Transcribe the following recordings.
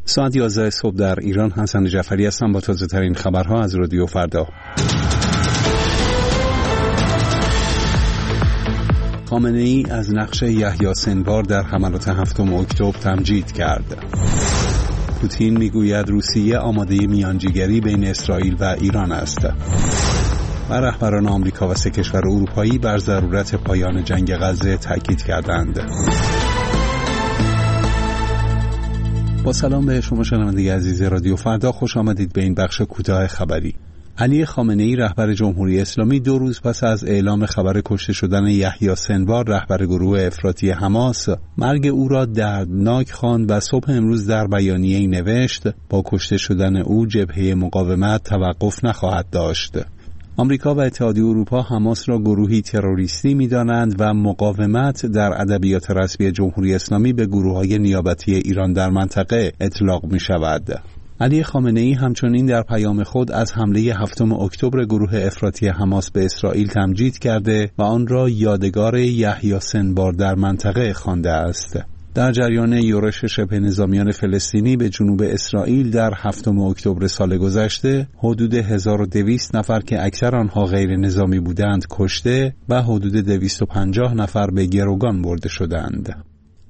ساعت 11 صبح در ایران. حسن جعفری هستم با تازه ترین خبرها از رادیو فردا. خامنه‌ای از نقش یحیی سنوار در حملات 7 اکتبر تمجید کرد. پوتین میگوید روسیه آماده میانجیگری بین اسرائیل و ایران است. و رهبران آمریکا و 3 کشور اروپایی بر ضرورت پایان جنگ غزه تاکید کردند. با سلام به شما شنونده عزیز رادیو فردا، خوش آمدید به این بخش کوتاه خبری. علی خامنه‌ای رهبر جمهوری اسلامی 2 روز پس از اعلام خبر کشته شدن یحیی سنوار رهبر گروه افراطی حماس مرگ او را دردناک خواند و صبح امروز در بیانیه‌ای نوشت با کشته شدن او جبهه مقاومت توقف نخواهد داشت. آمریکا و اتحادیه اروپا حماس را گروهی تروریستی می‌دانند و مقاومت در ادبیات رسمی جمهوری اسلامی به گروه‌های نیابتی ایران در منطقه اطلاق می‌شود. علی خامنه‌ای همچنین در پیام خود از حمله 7 اکتبر گروه افراطی حماس به اسرائیل تمجید کرده و آن را یادگار یحیی سنوار در منطقه خوانده است. در جریان یورش شبه نظامیان فلسطینی به جنوب اسرائیل در 7 اکتبر سال گذشته حدود 1200 نفر که اکثر آنها غیر نظامی بودند کشته و حدود 250 نفر به گروگان برده شدند.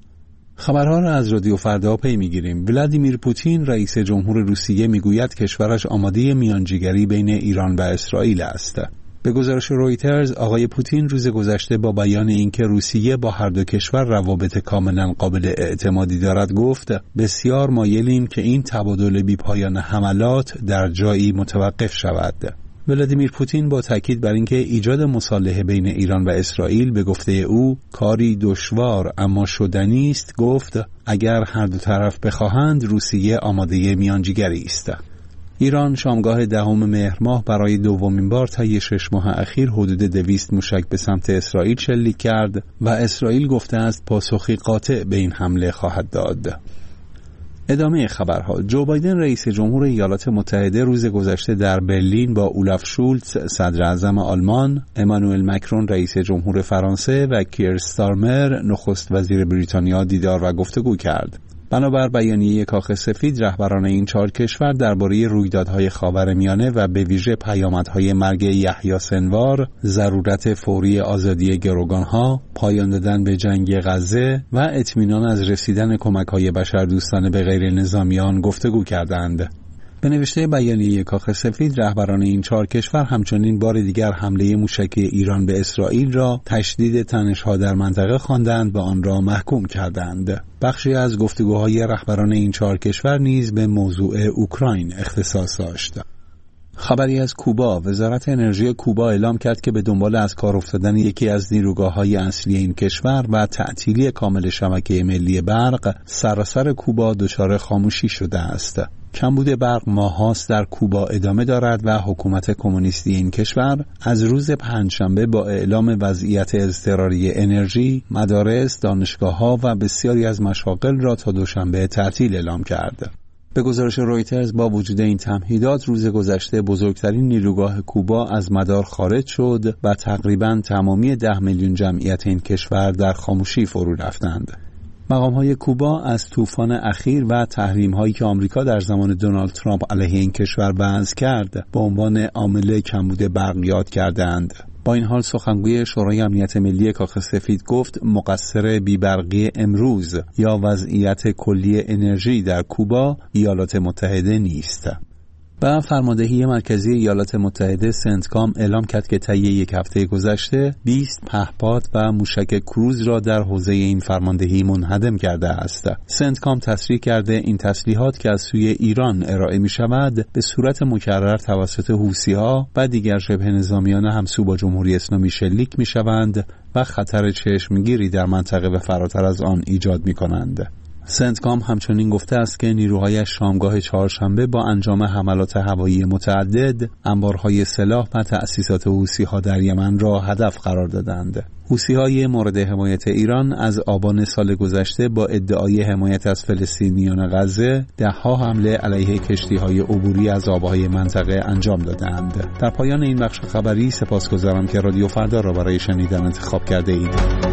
خبرها را از رادیو فردا پی می‌گیریم. ولادیمیر پوتین رئیس جمهور روسیه میگوید کشورش آماده میانجیگری بین ایران و اسرائیل است. به گزارش رویترز آقای پوتین روز گذشته با بیان اینکه روسیه با هر دو کشور روابط کاملا قابل اعتمادی دارد گفت بسیار مایلیم که این تبادل بی پایان حملات در جایی متوقف شود. ولادیمیر پوتین با تاکید بر اینکه ایجاد مصالحه بین ایران و اسرائیل به گفته او کاری دشوار اما شدنی است گفت اگر هر دو طرف بخواهند روسیه آماده میانجیگری است. ایران شامگاه 10 مهر ماه برای دومین بار طی 6 ماه اخیر حدود 200 موشک به سمت اسرائیل شلیک کرد و اسرائیل گفته است پاسخی قاطع به این حمله خواهد داد. ادامه خبرها. جو بایدن رئیس جمهور ایالات متحده روز گذشته در برلین با اولاف شولتز صدر اعظم آلمان، امانوئل مکرون رئیس جمهور فرانسه و کیر استارمر نخست وزیر بریتانیا دیدار و گفتگو کرد. بنابر بیانیه کاخ سفید رهبران این 4 کشور درباره رویدادهای خاورمیانه و به ویژه پیامدهای مرگ یحیی سنوار، ضرورت فوری آزادی گروگانها، پایان دادن به جنگ غزه و اطمینان از رسیدن کمک‌های بشردوستانه به غیر نظامیان گفتگو کردند. به نوشته بیانیه کاخ سفید رهبران این 4 کشور همچنین بار دیگر حمله موشکی ایران به اسرائیل را تشدید تنش‌ها در منطقه خواندند و آن را محکوم کردند. بخشی از گفتگوهای رهبران این 4 کشور نیز به موضوع اوکراین اختصاص داشت. خبری از کوبا. وزارت انرژی کوبا اعلام کرد که به دنبال از کار افتادن یکی از نیروگاه‌های اصلی این کشور و تعطیلی کامل شبکه ملی برق، سراسر کوبا دچار خاموشی شده است. کمبود برق ماهاست در کوبا ادامه دارد و حکومت کمونیستی این کشور از روز پنجشنبه با اعلام وضعیت اضطراری انرژی، مدارس، دانشگاه‌ها و بسیاری از مشاغل را تا دوشنبه تعطیل اعلام کرد. به گزارش رویترز با وجود این تمهیدات روز گذشته بزرگترین نیروگاه کوبا از مدار خارج شد و تقریباً تمامی 10 میلیون جمعیت این کشور در خاموشی فرو رفتند. مقام‌های کوبا از طوفان اخیر و تحریم‌هایی که آمریکا در زمان دونالد ترامپ علیه این کشور وضع کرد به عنوان عامل کمبود برق یاد کردند. با این حال سخنگوی شورای امنیت ملی کاخ سفید گفت مقصر بی‌برقی امروز یا وضعیت کلی انرژی در کوبا ایالات متحده نیست. و فرماندهی مرکزی ایالات متحده سنتکام اعلام کرد که طی 1 هفته گذشته 20 پهپاد و موشک کروز را در حوزه این فرماندهی منهدم کرده است. سنتکام تصریح کرده این تسلیحات که از سوی ایران ارائه می شود به صورت مکرر توسط حوثی‌ها و دیگر شبه نظامیان همسو با جمهوری اسلامی شلیک می شوند و خطر چشمگیری در منطقه و فراتر از آن ایجاد می کنند. سنتکام همچنین گفته است که نیروهایش شامگاه چهارشنبه با انجام حملات هوایی متعدد انبارهای سلاح و تأسیسات حوثی‌ها در یمن را هدف قرار دادند. حوثی‌های مورد حمایت ایران از آبان سال گذشته با ادعای حمایت از فلسطینیان غزه ده‌ها حمله علیه کشتی‌های عبوری از آبهای منطقه انجام دادند. در پایان این بخش خبری سپاسگزارم که رادیو فردا را برای شنیدن انتخاب کرده اید.